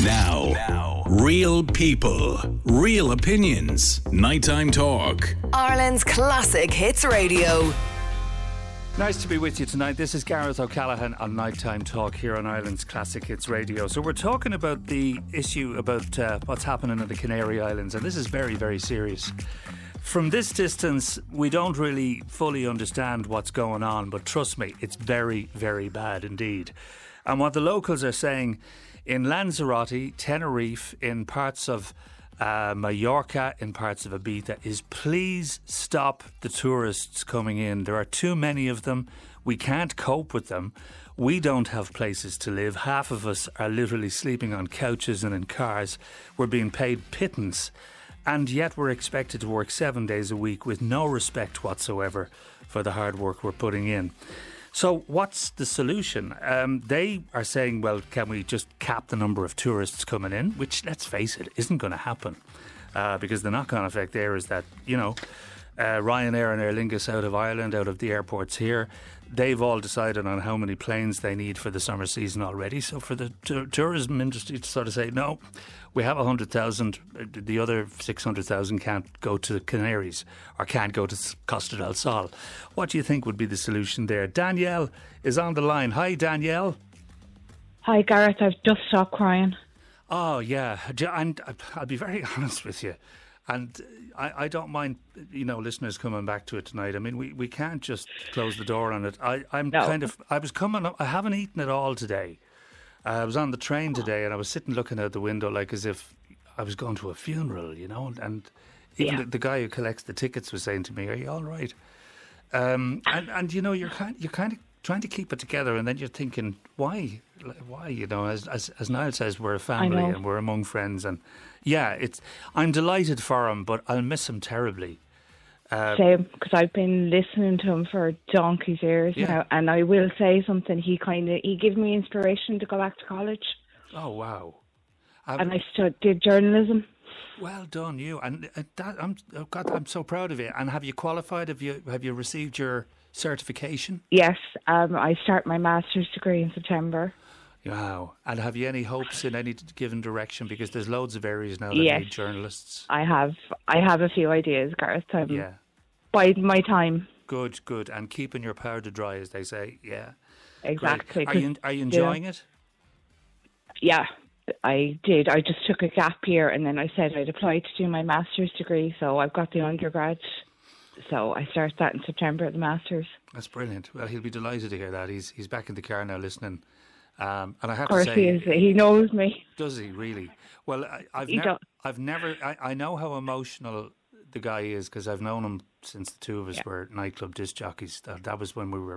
Now, real people, real opinions. Nighttime Talk. Ireland's classic hits radio. Nice to be with you tonight. This is Gareth O'Callaghan on Nighttime Talk here on Ireland's Classic Hits Radio. So we're talking about the issue about what's happening in the Canary Islands, and this is very, very serious. From this distance, we don't really fully understand what's going on, but trust me, it's very, very bad indeed. And what the locals are saying in Lanzarote, Tenerife, in parts of Mallorca, in parts of Ibiza, is please stop the tourists coming in. There are too many of them. We can't cope with them. We don't have places to live. Half of us are literally sleeping on couches and in cars. We're being paid pittance. And yet we're expected to work 7 days a week with no respect whatsoever for the hard work we're putting in. So what's the solution? They are saying, well, can we just cap the number of tourists coming in? Which, let's face it, isn't going to happen. Because the knock-on effect there is that, Ryanair and Aer Lingus out of Ireland, out of the airports here, they've all decided on how many planes they need for the summer season already. So for the tourism industry to sort of say, no, we have 100,000, the other 600,000 can't go to the Canaries or can't go to Costa del Sol. What do you think would be the solution there? Danielle is on the line. Hi, Danielle. Hi, Gareth. I've just stopped crying. Oh, yeah. And I'll be very honest with you. And I don't mind, listeners coming back to it tonight. I mean, we can't just close the door on it. I was coming up, I haven't eaten at all today. I was on the train today and I was sitting looking out the window like as if I was going to a funeral, and even the guy who collects the tickets was saying to me, "Are you all right?" You're kind of trying to keep it together, and then you're thinking, why? As Niall says, we're a family and we're among friends, and I'm delighted for him, but I'll miss him terribly. Same, because I've been listening to him for donkey's years now, and I will say something. He gave me inspiration to go back to college. Oh wow! And I did journalism. Well done, you. And I'm so proud of you. And have you qualified? Have you received your certification? Yes, I start my master's degree in September. Wow. And have you any hopes in any given direction? Because there's loads of areas now that need journalists. I have a few ideas, Gareth. Biding my time. Good. And keeping your powder dry, as they say. Yeah. Exactly. Are you enjoying it? Yeah, I did. I just took a gap year and then I said I'd apply to do my master's degree. So I've got the undergrad. So I start that in September at the master's. That's brilliant. Well, he'll be delighted to hear that. He's back in the car now listening. And I have to say, he is. He knows me. Does he really? Well, I know how emotional the guy is because I've known him since the two of us were nightclub disc jockeys. That was when we were.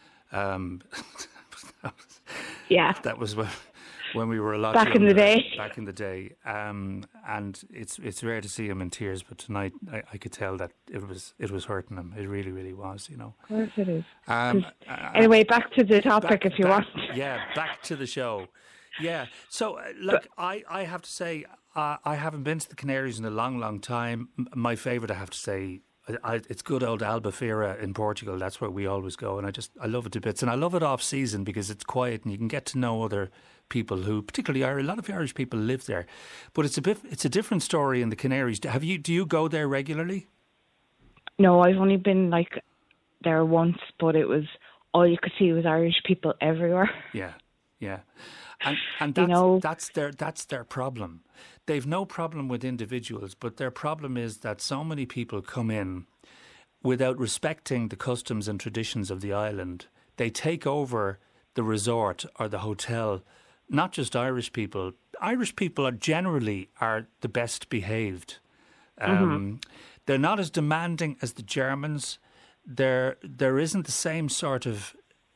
That was when we were a lot back younger, in the day. Back in the day, and it's rare to see him in tears. But tonight, I could tell that it was hurting him. It really, really was. Of course it is. Anyway, back to the topic if you want. Yeah, back to the show. Yeah. So, I have to say, I haven't been to the Canaries in a long, long time. My favourite, I have to say. It's good old Albufeira in Portugal. That's where we always go, and I love it to bits. And I love it off season because it's quiet and you can get to know other people who, particularly a lot of Irish people, live there. But it's a different story in the Canaries. Do you go there regularly? No, I've only been there once, but it was all you could see was Irish people everywhere. Yeah. And that's their problem. They've no problem with individuals, but their problem is that so many people come in without respecting the customs and traditions of the island. They take over the resort or the hotel. Not just Irish people. Irish people are generally the best behaved. They're not as demanding as the Germans. There isn't the same sort of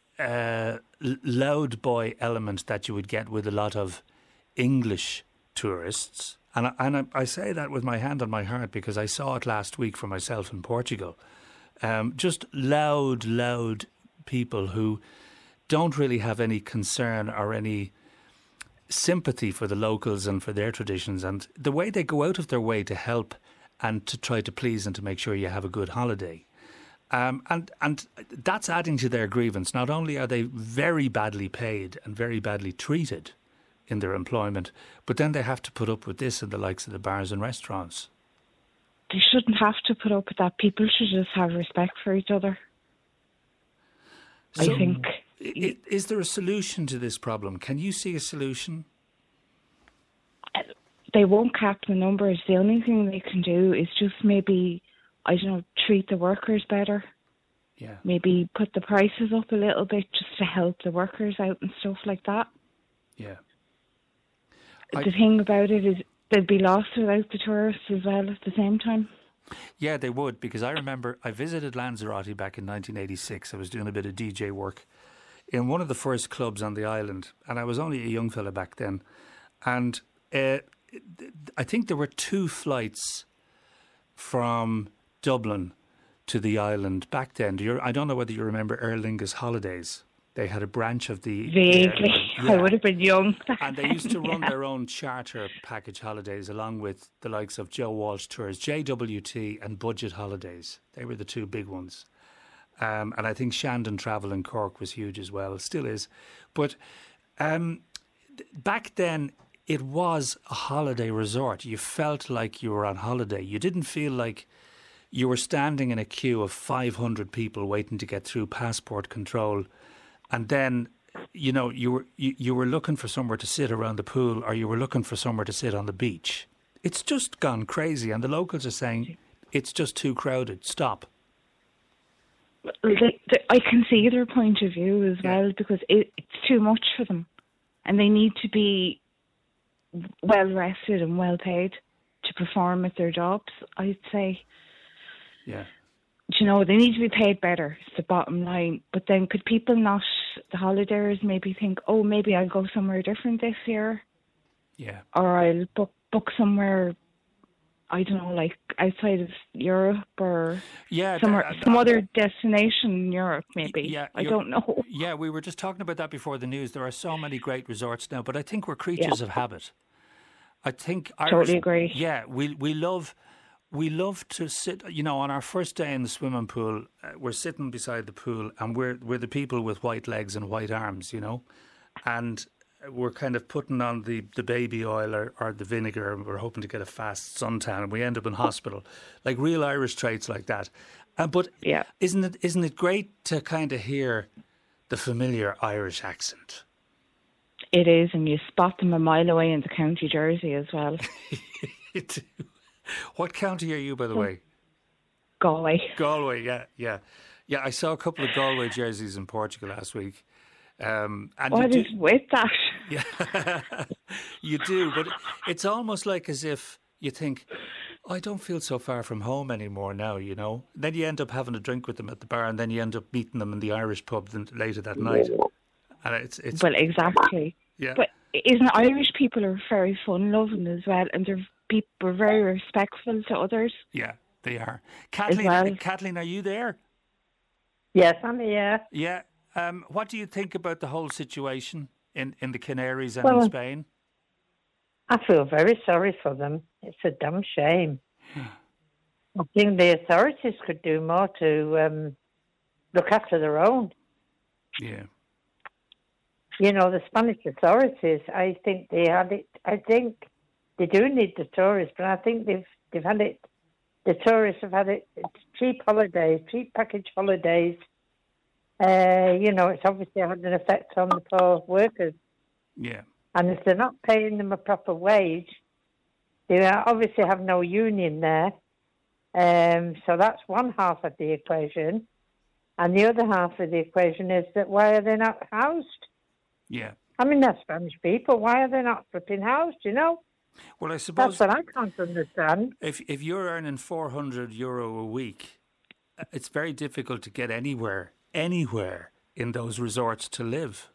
loud boy element that you would get with a lot of English tourists. And I say that with my hand on my heart because I saw it last week for myself in Portugal. Just loud people who don't really have any concern or any sympathy for the locals and for their traditions, and the way they go out of their way to help and to try to please and to make sure you have a good holiday. And that's adding to their grievance. Not only are they very badly paid and very badly treated in their employment, but then they have to put up with this in the likes of the bars and restaurants. They shouldn't have to put up with that. People should just have respect for each other. So I think. Is there a solution to this problem? Can you see a solution? They won't cap the numbers. The only thing they can do is just maybe, I don't know, treat the workers better. Yeah. Maybe put the prices up a little bit just to help the workers out and stuff like that. Yeah. The thing about it is they'd be lost without the tourists as well at the same time. Yeah, they would, because I remember I visited Lanzarote back in 1986. I was doing a bit of DJ work in one of the first clubs on the island, and I was only a young fella back then. And I think there were 2 flights from Dublin to the island back then. I don't know whether you remember Aer Lingus Holidays. They had a branch of the... Vaguely. Yeah. I would have been young. And they used to run their own charter package holidays along with the likes of Joe Walsh Tours, JWT and Budget Holidays. They were the 2 big ones. And I think Shandon Travel in Cork was huge as well, still is. But back then, it was a holiday resort. You felt like you were on holiday. You didn't feel like you were standing in a queue of 500 people waiting to get through passport control. And then, you were looking for somewhere to sit around the pool, or you were looking for somewhere to sit on the beach. It's just gone crazy, and the locals are saying it's just too crowded. Stop. I can see their point of view as well, because it's too much for them, and they need to be well rested and well paid to perform at their jobs, I'd say. Yeah. They need to be paid better, it's the bottom line. But then could people not, the holidays, maybe think, oh, maybe I'll go somewhere different this year? Yeah. Or I'll book somewhere, I don't know, like outside of Europe, or some other destination in Europe, maybe. Yeah, I don't know. Yeah, we were just talking about that before the news. There are so many great resorts now, but I think we're creatures of habit. I think totally agree. Yeah, we love to sit, on our first day in the swimming pool, we're sitting beside the pool, and we're the people with white legs and white arms, and we're kind of putting on the baby oil or the vinegar, and we're hoping to get a fast suntan, and we end up in hospital, like real Irish traits like that. But isn't it great to kind of hear the familiar Irish accent? It is, and you spot them a mile away in the County Jersey as well. You do. What county are you, by the way? Galway. Galway, yeah. I saw a couple of Galway jerseys in Portugal last week. And what is with that? Yeah, you do, but it's almost like as if you think, I don't feel so far from home anymore now, Then you end up having a drink with them at the bar, and then you end up meeting them in the Irish pub later that night. And it's well, exactly. Yeah. But isn't Irish people are very fun-loving as well, and we're very respectful to others. Yeah, they are. Kathleen, are you there? Yes, I'm here. Yeah. What do you think about the whole situation in the Canaries and in Spain? I feel very sorry for them. It's a damn shame. I think the authorities could do more to look after their own. Yeah. The Spanish authorities, I think they had it. I think they do need the tourists, but I think they've had it. The tourists have had it. It's cheap holidays, cheap package holidays. It's obviously had an effect on the poor workers. Yeah. And if they're not paying them a proper wage, they obviously have no union there. So that's one half of the equation. And the other half of the equation is that why are they not housed? Yeah. I mean, they're Spanish people. Why are they not flipping housed, Well, I suppose... That's what I can't understand. If you're earning €400 a week, it's very difficult to get anywhere in those resorts to live.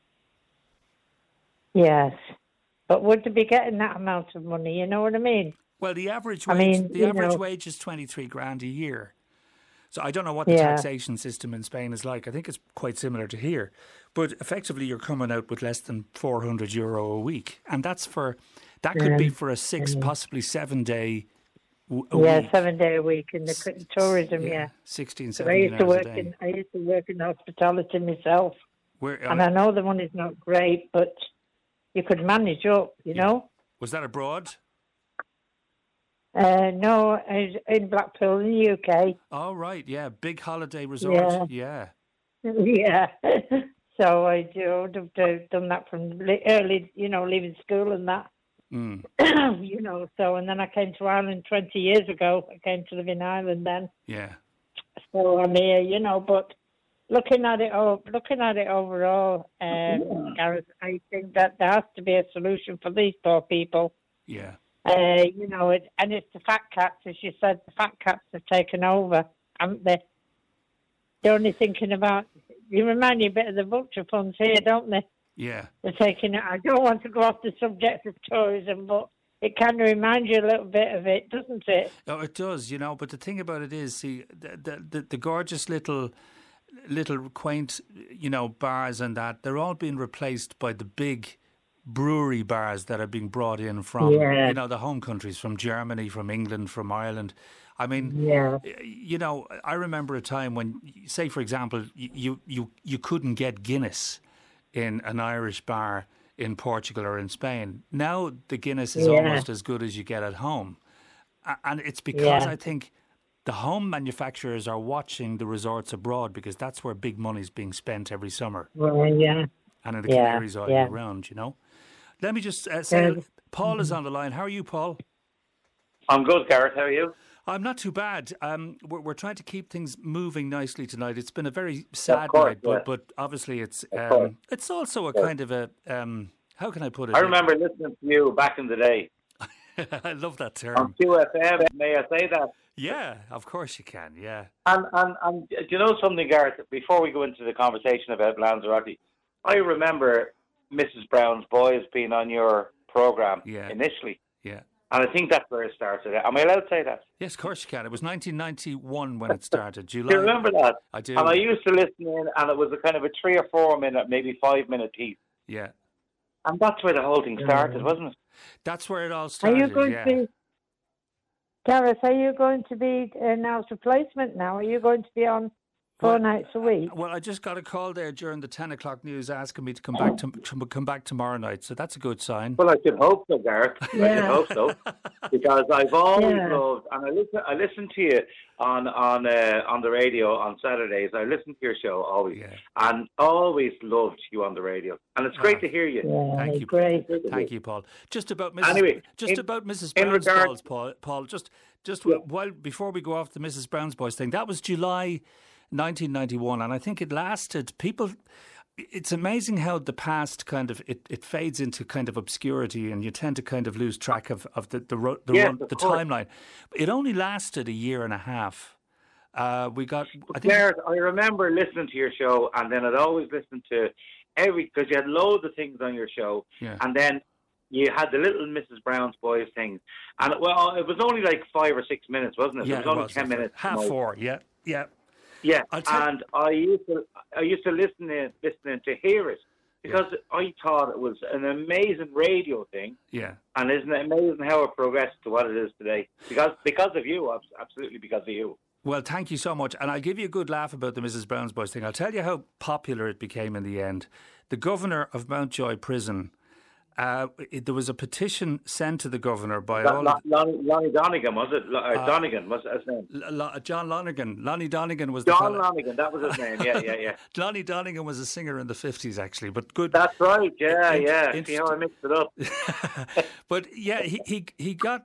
Yes. But would they be getting that amount of money, you know what I mean? Well, the average wage is 23 grand a year. So I don't know what the taxation system in Spain is like. I think it's quite similar to here. But effectively, you're coming out with less than €400 a week. And that could be for a 6, possibly 7 day a week. 7 day a week in the tourism, 16, 17 hours a day. I used to work in hospitality myself. And I know the money's not great, but you could manage up, you know. Was that abroad? No, in Blackpool, in the UK. Oh, right, yeah. Big holiday resort. Yeah. Yeah. So I would have done that from early, you know, leaving school and that. Mm. You know, so, and then I came to Ireland 20 years ago. I came to live in Ireland then. Yeah. So I'm here, you know, but looking at it overall, Gareth, I think that there has to be a solution for these poor people. Yeah. You know, and it's the fat cats, as you said, the fat cats have taken over, haven't they? They're only thinking about, you remind me a bit of the vulture funds here, don't they? Yeah. They're taking it. I don't want to go off the subject of tourism, but it kind of reminds you a little bit of it, doesn't it? Oh, it does, you know, but the thing about it is, see, the gorgeous little quaint, you know, bars and that, they're all being replaced by the big brewery bars that are being brought in from, you know, the home countries, from Germany, from England, from Ireland. I mean, you know, I remember a time when, say, for example, you couldn't get Guinness in an Irish bar in Portugal or in Spain. Now the Guinness is almost as good as you get at home. And it's because I think the home manufacturers are watching the resorts abroad, because that's where big money's being spent every summer. Well, yeah. And in the Canaries all year round, you know. Let me just say, Paul is on the line. How are you, Paul? I'm good, Gareth. How are you? I'm not too bad. We're trying to keep things moving nicely tonight. It's been a very sad night, but obviously it's also a kind of a how can I put it? I remember listening to you back in the day. I love that term. On QFM, may I say that? Yeah, of course you can. Yeah. And do you know something, Gareth? Before we go into the conversation about Lanzarote, I remember Mrs. Brown's Boys being on your program initially. Yeah. And I think that's where it started. Am I allowed to say that? Yes, of course you can. It was 1991 when it started. July. Do you remember that? I do. And I used to listen in, and it was a kind of a 3 or 4 minute, maybe 5 minute piece. Yeah. And that's where the whole thing started, wasn't it? That's where it all started. Are you going to be, Gareth, are you going to be now's replacement now? Are you going to be on 4 nights a week? Well, I just got a call there during the 10 o'clock news asking me to come back come back tomorrow night, so that's a good sign. Well, I should hope so, Gareth. I should hope so, because I've always loved, and I listen to you on the radio on Saturdays. I listen to your show always, and always loved you on the radio, and it's great to hear you. Yeah, thank you, great. Thank you, Paul. Just about Mrs. about Mrs. Brown's Boys, Paul. Just while before we go off the Mrs. Brown's Boys thing, that was July 1991, and I think it lasted. It's amazing how the past kind of it fades into kind of obscurity, and you tend to kind of lose track of the timeline. It only lasted a year and a half. I remember listening to your show, and then I'd always listen to because you had loads of things on your show, and then you had the little Mrs. Brown's Boys thing, and it was only like 5 or 6 minutes, wasn't it? Yeah, it was only 10 minutes. Half 4, yeah. Yeah, and I used to listen to hear it, because I thought it was an amazing radio thing. Yeah. And isn't it amazing how it progressed to what it is today? Because of you, absolutely because of you. Well, thank you so much. And I'll give you a good laugh about the Mrs. Brown's Boys thing. I'll tell you how popular it became in the end. The governor of Mountjoy Prison, there was a petition sent to the governor by Lonnie Donegan, was it? Donegan was his name. John Lonergan. Lonnie Donegan was John Lonergan, that was his name. Yeah. Lonnie Donegan was a singer in the 50s, actually, but good. That's right. Yeah. See how I mixed it up. But yeah, he got.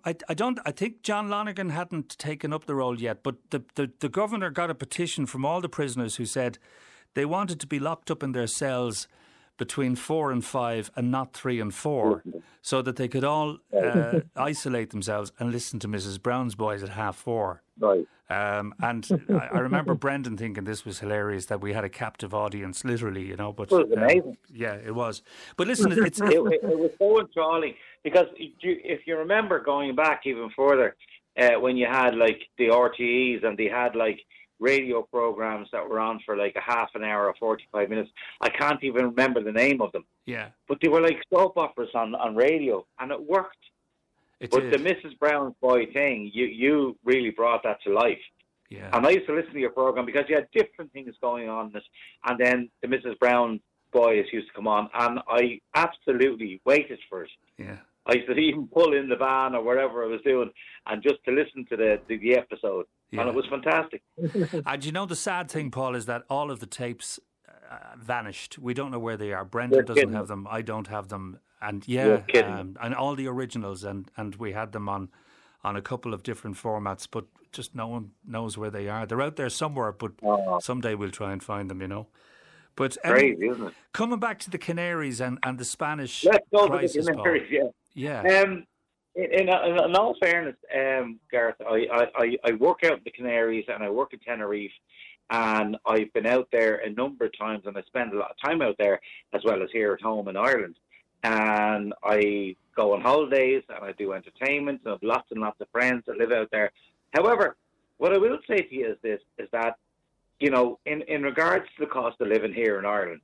I think John Lonergan hadn't taken up the role yet, but the governor got a petition from all the prisoners who said they wanted to be locked up in their cells between 4 and 5 and not 3 and 4, so that they could all isolate themselves and listen to Mrs. Brown's Boys at 4:30. Right. And I remember Brendan thinking this was hilarious, that we had a captive audience, literally, you know. But it was amazing. Yeah, it was. But listen, it was so enthralling, because if you remember going back even further, when you had like the RTEs and they had like radio programs that were on for like a half an hour or 45 minutes. I can't even remember the name of them. Yeah. But they were like soap operas on radio, and it worked. The Mrs. Brown's Boy thing, you really brought that to life. Yeah. And I used to listen to your program because you had different things going on in it, and then the Mrs. Brown Boys used to come on, and I absolutely waited for it. Yeah. I used to even pull in the van or wherever I was doing, and just to listen to the episode, and it was fantastic. And you know the sad thing, Paul, is that all of the tapes vanished. We don't know where they are. Brendan doesn't have them. I don't have them. And and all the originals, and we had them on a couple of different formats, but just no one knows where they are. They're out there somewhere, but someday we'll try and find them, you know. But crazy, isn't it? Coming back to the Canaries and the Spanish Let's go crisis, to the Canaries, Paul. Yeah. In all fairness, Gareth, I work out in the Canaries and I work in Tenerife, and I've been out there a number of times, and I spend a lot of time out there as well as here at home in Ireland. And I go on holidays and I do entertainment, and I have lots and lots of friends that live out there. However, what I will say to you is that, you know, in regards to the cost of living here in Ireland,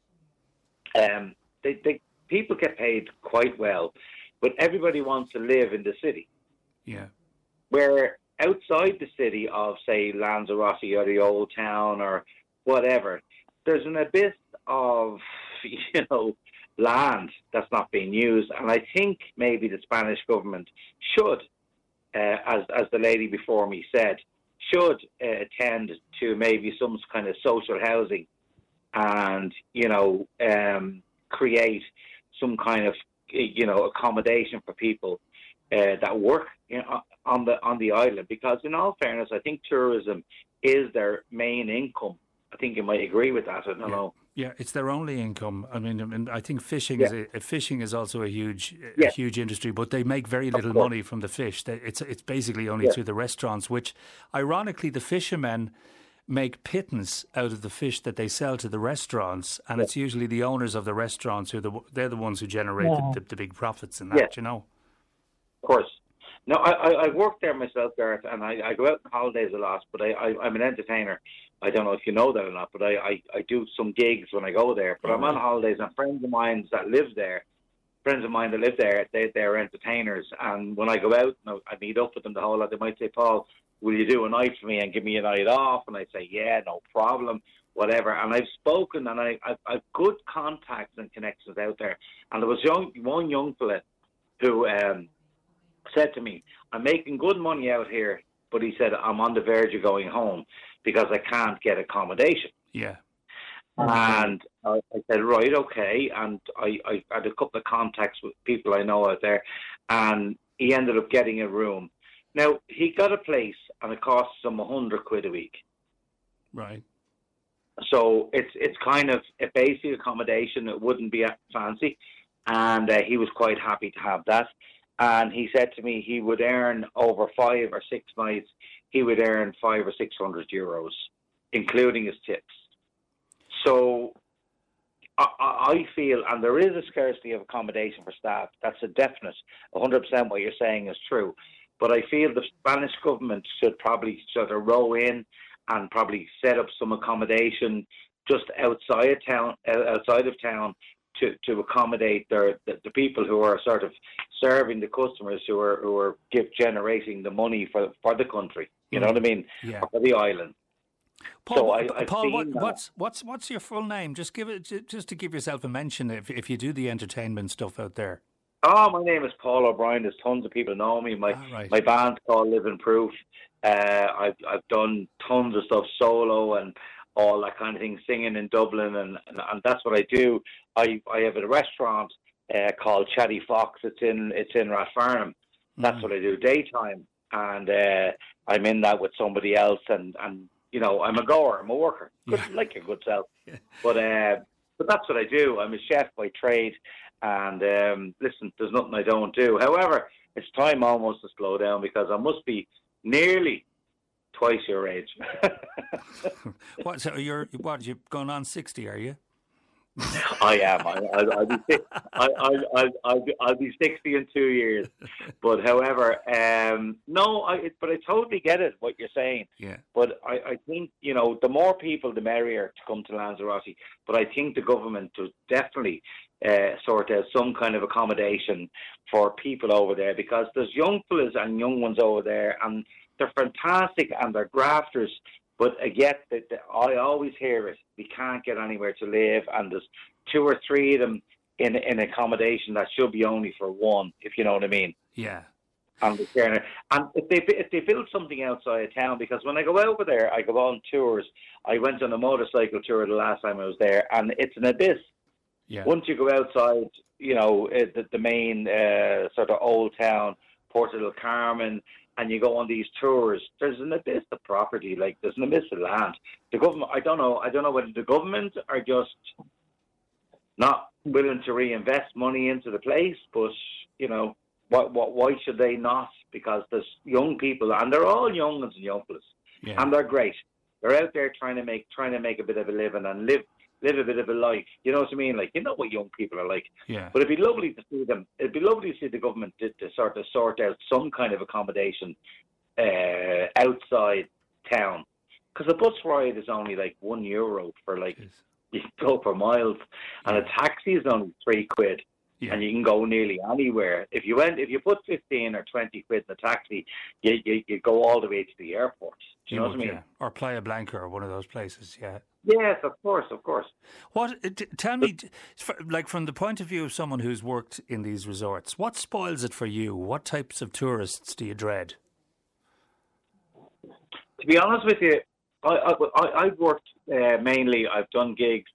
people get paid quite well, but everybody wants to live in the city. Yeah. Where outside the city of, say, Lanzarote or the Old Town or whatever, there's an abyss of, you know, land that's not being used. And I think maybe the Spanish government should, as the lady before me said, should attend to maybe some kind of social housing and, you know, create some kind of, you know, accommodation for people that work, you know, on the island. Because in all fairness, I think tourism is their main income. I think you might agree with that. I don't know. Yeah, it's their only income. I mean I think fishing is also a huge industry, but they make very little money from the fish. It's basically only through the restaurants, which, ironically, the fishermen make pittance out of the fish that they sell to the restaurants, and it's usually the owners of the restaurants they're the ones who generate the big profits in that, you know. Of course. No, I work there myself, Gareth, and I go out on holidays a lot, but I'm an entertainer. I don't know if you know that or not, but I do some gigs when I go there. But I'm on holidays, and friends of mine that live there, they're entertainers. And when I go out, I meet up with them the whole lot. They might say, Paul, will you do a night for me and give me a night off? And I say, yeah, no problem, whatever. And I've spoken, and I've good contacts and connections out there. And there was one young fella who said to me, I'm making good money out here, but he said, I'm on the verge of going home because I can't get accommodation. Yeah. And I said, right, okay. And I had a couple of contacts with people I know out there, and he ended up getting a room. Now, he got a place, and it costs him £100 a week. Right. So it's kind of a basic accommodation. It wouldn't be fancy. And he was quite happy to have that. And he said to me he would earn over 5 or 6 nights, he would earn 500 or 600 euros, including his tips. So I feel, and there is a scarcity of accommodation for staff. That's a definite, 100% what you're saying is true. But I feel the Spanish government should probably sort of row in and probably set up some accommodation just outside of town to accommodate the people who are sort of serving the customers who are generating the money for the country. You know what I mean? Yeah. For the island. Paul, so Paul, what's your full name? Just to give yourself a mention if you do the entertainment stuff out there. Oh, my name is Paul O'Brien. There's tons of people know me. My band's called Living Proof. I've done tons of stuff solo and all that kind of thing, singing in Dublin, and that's what I do. I have a restaurant called Chatty Fox. It's in Rathfarnham. That's what I do daytime, and I'm in that with somebody else, and you know, I'm a goer, I'm a worker, like your good self. Yeah. But that's what I do. I'm a chef by trade, and listen, there's nothing I don't do. However, it's time almost to slow down because I must be nearly twice your age. What? So you're going on 60? Are you? I am. I'll be 60 in 2 years. But however, but I totally get it what you're saying. Yeah. But I think, you know, the more people, the merrier to come to Lanzarote. But I think the government should definitely sort out some kind of accommodation for people over there, because there's young fellas and young ones over there, and they're fantastic and they're grafters. But again, I always hear it. We can't get anywhere to live, and 2 or 3 of them in accommodation that should be only for one, if you know what I mean. Yeah. And if they build something outside of town, because when I go over there, I go on tours. I went on a motorcycle tour the last time I was there, and it's an abyss. Yeah. Once you go outside, you know, the main sort of old town, Porto del Carmen, and you go on these tours, there's an abyss of property, like there's an abyss of land. The government, I don't know whether the government are just not willing to reinvest money into the place, but you know, why should they not? Because there's young people, and they're all young and youngsters, and they're great. They're out there trying to make a bit of a living and live a bit of a life. You know what I mean? Like, you know what young people are like. Yeah. But it'd be lovely to see them. It'd be lovely to see the government to sort out some kind of accommodation outside town. Because a bus ride is only like €1 for like, you can go for miles, and a taxi is only £3. Yeah. And you can go nearly anywhere. If you put 15 or 20 quid in a taxi, you go all the way to the airport. Do you know what I mean? Yeah. Or Playa Blanca or one of those places. Yeah. Yes, of course. Tell me, like from the point of view of someone who's worked in these resorts, what spoils it for you? What types of tourists do you dread? To be honest with you, I've worked mainly. I've done gigs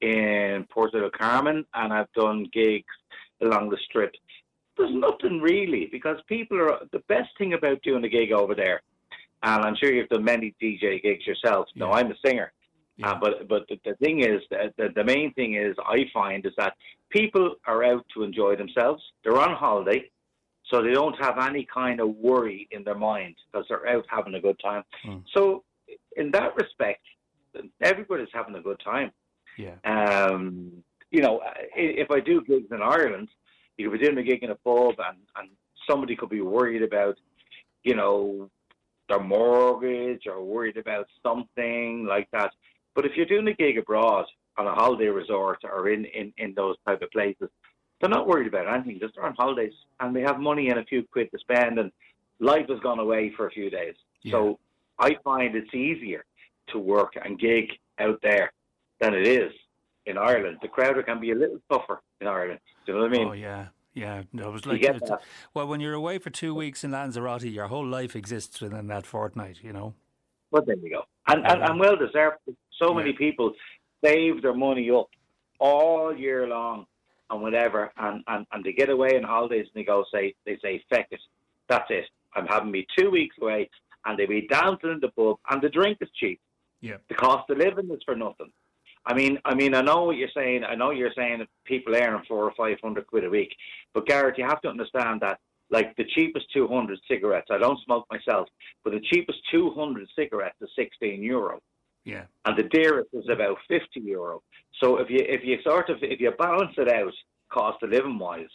in Porto del Carmen, and I've done gigs along the strip. There's nothing really, because people are the best thing about doing a gig over there. And I'm sure you've done many DJ gigs yourself. Yeah. No, I'm a singer. Yeah. But the thing is, the main thing is, I find, is that people are out to enjoy themselves. They're on holiday, so they don't have any kind of worry in their mind because they're out having a good time. Mm. So in that respect, everybody's having a good time. Yeah. You know, if I do gigs in Ireland, you could be doing a gig in a pub, and somebody could be worried about, you know, their mortgage or worried about something like that. But if you're doing a gig abroad on a holiday resort or in those type of places, they're not worried about anything. Just they're on holidays and they have money and a few quid to spend, and life has gone away for a few days. Yeah. So I find it's easier to work and gig out there than it is in Ireland. The crowd can be a little tougher in Ireland. Do you know what I mean? Oh, yeah. Yeah, no, it was like well, when you're away for 2 weeks in Lanzarote, your whole life exists within that fortnight, you know. Well, there you go, and well deserved. So many people save their money up all year long and whatever, and they get away on holidays and they say, feck it, that's it. I'm having me 2 weeks away, and they be dancing in the pub, and the drink is cheap. Yeah, the cost of living is for nothing. I mean, I know what you're saying. I know you're saying that people earn 400 or 500 quid a week. But Garrett, you have to understand that, like, the cheapest 200 cigarettes, I don't smoke myself, but the cheapest 200 cigarettes is €16. Yeah. And the dearest is about €50. So if you balance it out, cost of living wise,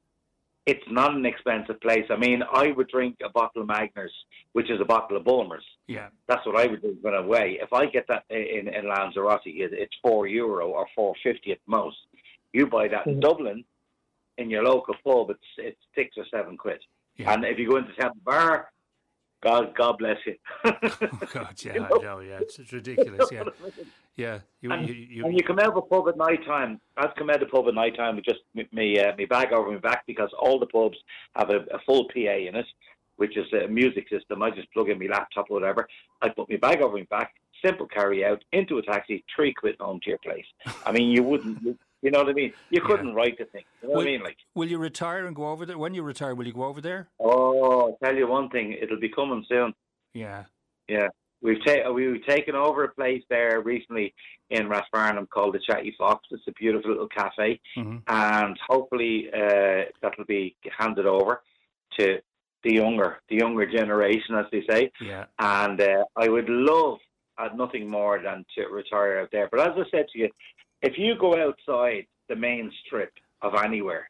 it's not an expensive place. I mean, I would drink a bottle of Magners, which is a bottle of Bulmers. Yeah. That's what I would do when I'm away. If I get that in Lanzarote, it's €4 or $4.50 at most. You buy that in Dublin, in your local pub, it's 6 or 7 quid. Yeah. And if you go into Temple Bar, God bless you. Oh God, yeah, you know? I know, yeah, it's ridiculous, yeah. Yeah, and you come out of a pub at night time. I've come out of a pub at night time with just me bag over my back, because all the pubs have a full PA in it, which is a music system. I just plug in my laptop or whatever. I put my bag over my back, simple carry out, into a taxi, 3 quid home to your place. I mean, you wouldn't. You know what I mean? You couldn't write the thing. You know what I mean? Like, will you retire and go over there? When you retire, will you go over there? Oh, I'll tell you one thing. It'll be coming soon. Yeah. Yeah. We've taken over a place there recently in Rathfarnham called the Chatty Fox. It's a beautiful little cafe. Mm-hmm. And hopefully that'll be handed over to the younger generation, as they say. Yeah. And I would love nothing more than to retire out there. But as I said to you, if you go outside the main strip of anywhere,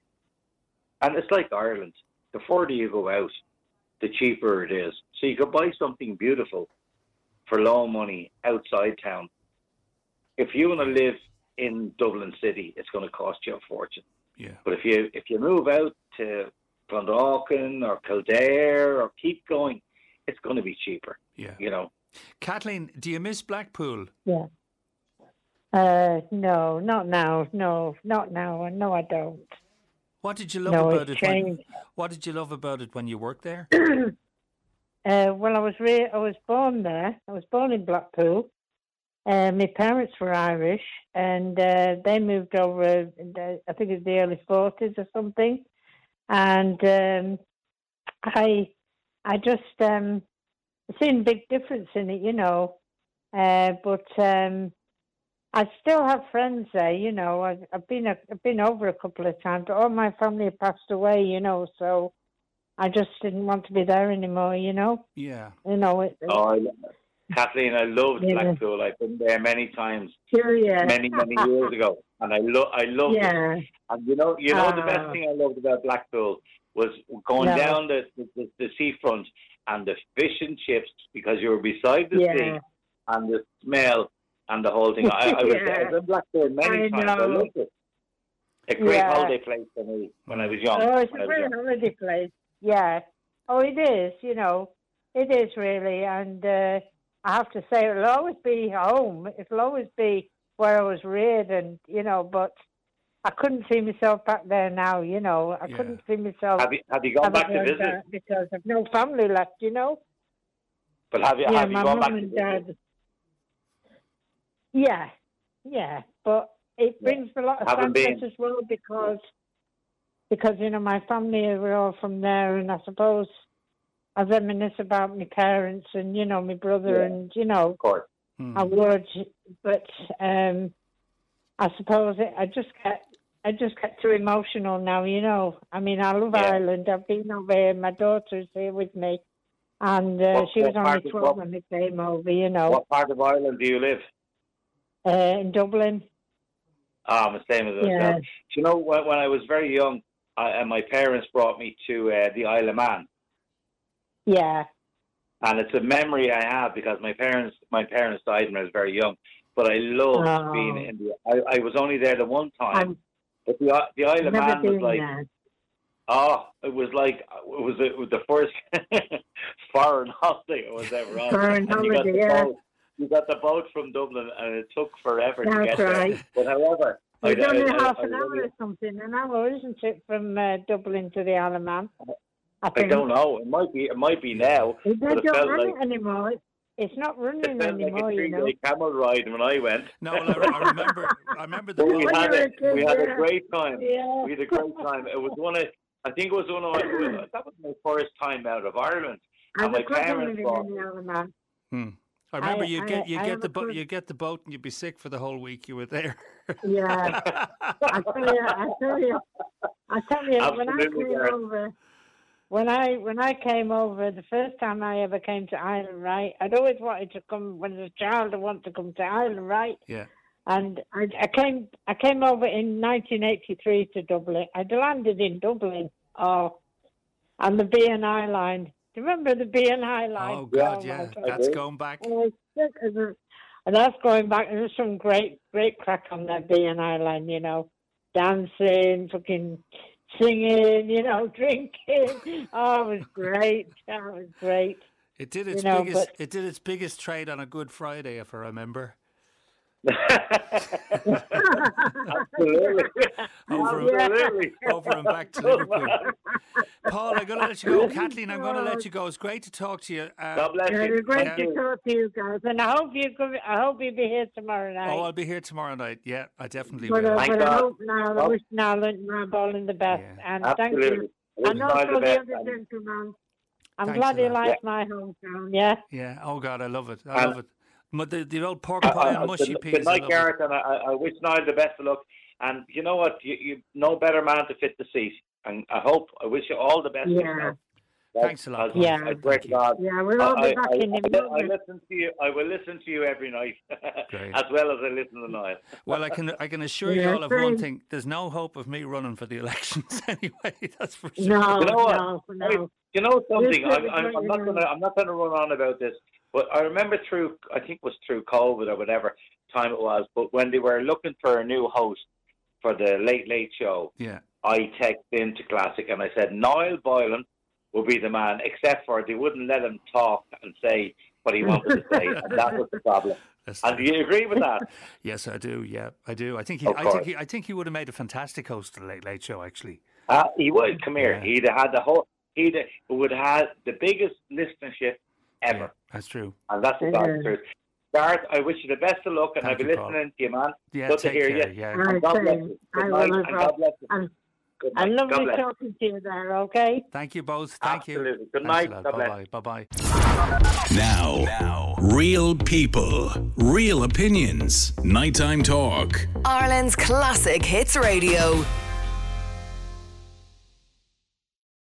and it's like Ireland, the further you go out, the cheaper it is. So you could buy something beautiful for low money outside town. If you want to live in Dublin City, it's going to cost you a fortune. Yeah. But if you move out to Clondalkin or Kildare or keep going, it's going to be cheaper. Yeah. You know. Kathleen, do you miss Blackpool? Yeah. No, not now. No, not now. No, I don't. What did you love about it? What did you love about it when you worked there? Well, I was born there. I was born in Blackpool. My parents were Irish, and they moved over. I think it's the early 40s or something. And I just seen a big difference in it, But I still have friends there, I've been over a couple of times, but all my family have passed away, so I just didn't want to be there anymore, Yeah. Kathleen, I loved Blackpool. I've been there many times, sure, yeah. many years ago, and I loved it. And the best thing I loved about Blackpool was going down the seafront and the fish and chips, because you were beside the sea, and the smell and the whole thing. I was in Blackpool many times. I loved it. A great holiday place for me when I was young. Oh, it's a great holiday place. Yeah. Oh, it is. It is really, and I have to say, it'll always be home. It'll always be where I was reared, and but I couldn't see myself back there now. I couldn't see myself. Have you gone back to visit? Because I've no family left. But have you gone back to visit? Yeah, but it brings a lot of sadness as well because my family were all from there, and I suppose I reminisce about my parents and my brother and of course I would, but I suppose I just get too emotional now. I mean, I love Ireland. I've been over here. My daughter's here with me, and she was only 12 when we came over. What part of Ireland do you live? In Dublin. I'm the same as myself. Yeah. When I was very young, my parents brought me to the Isle of Man. Yeah. And it's a memory I have because my parents died when I was very young. But I loved being in I was only there the one time. But the Isle of Man was like, it was the first foreign holiday I was ever on. Foreign holiday, You got the boat from Dublin, and it took forever to get there. But however, it's only half an hour or something, an hour, isn't it, from Dublin to the Isle of Man? I don't know. It might be now. It doesn't run it anymore. It's not running anymore, like a camel ride when I went. No, I remember the we had a great time. Yeah. We had a great time. It was that was my first time out of Ireland. And my parents brought me. I remember you get the boat and you'd be sick for the whole week you were there. Yeah, I tell you, when I came over, the first time I ever came to Ireland, right? I'd always wanted to come when I was a child. I wanted to come to Ireland, right? Yeah. And I came over in 1983 to Dublin. I'd landed in Dublin, on the B&I line. Do you remember the B&I line? Oh, God, yeah. That's going back. And that's going back. There's some great crack on that B&I line, dancing, fucking singing, drinking. Oh, it was great. That was great. It did its biggest trade on a Good Friday, if I remember. Absolutely. Over and back to Liverpool. Paul, I'm going to let you go. Kathleen, I'm going to let you go. It's great to talk to you. God bless you. It's great to talk to you guys, and I hope you'll be here tomorrow night. Oh, I'll be here tomorrow night. Yeah, I definitely will. I hope I wish Niall Boland the best, and thank you. And also the other gentleman. I'm glad he likes my hometown. Yeah. Yeah. Oh God, I love it. I love it. The old pork pie and mushy peas. Good night, Gareth, and I wish Niall the best of luck. And you know what? You no better man to fit the seat. And I wish you all the best. Yeah. Thanks a lot. Yeah. I swear to God. Yeah, we'll all be back in the I listen to you. I will listen to you every night, as well as I listen to Niall. Well, I can assure you all of one thing. There's no hope of me running for the elections anyway. That's for sure. No, you know what? No. You know something? I'm not going to run on about this. But I remember I think it was through COVID or whatever time it was, but when they were looking for a new host for the Late Late Show, I texted into Classic and I said, Niall Boylan will be the man, except for they wouldn't let him talk and say what he wanted to say, and that was the problem. And do you agree with that? Yes, I do. Yeah, I do. I think I think he would have made a fantastic host of the Late Late Show. Actually, he would. Come here. He'd have had would have had the biggest listenership ever. Yeah, that's true. And that's the truth. Gareth, I wish you the best of luck, and I'll be listening to you, man. Yeah, good to hear you. Yeah. God bless you. Good night, and God bless you. I love talking to you there, okay? Thank you both. Thank Absolutely. you. Good night. Bye-bye. Bye-bye. Now, real people, real opinions. Nighttime Talk. Ireland's Classic Hits Radio.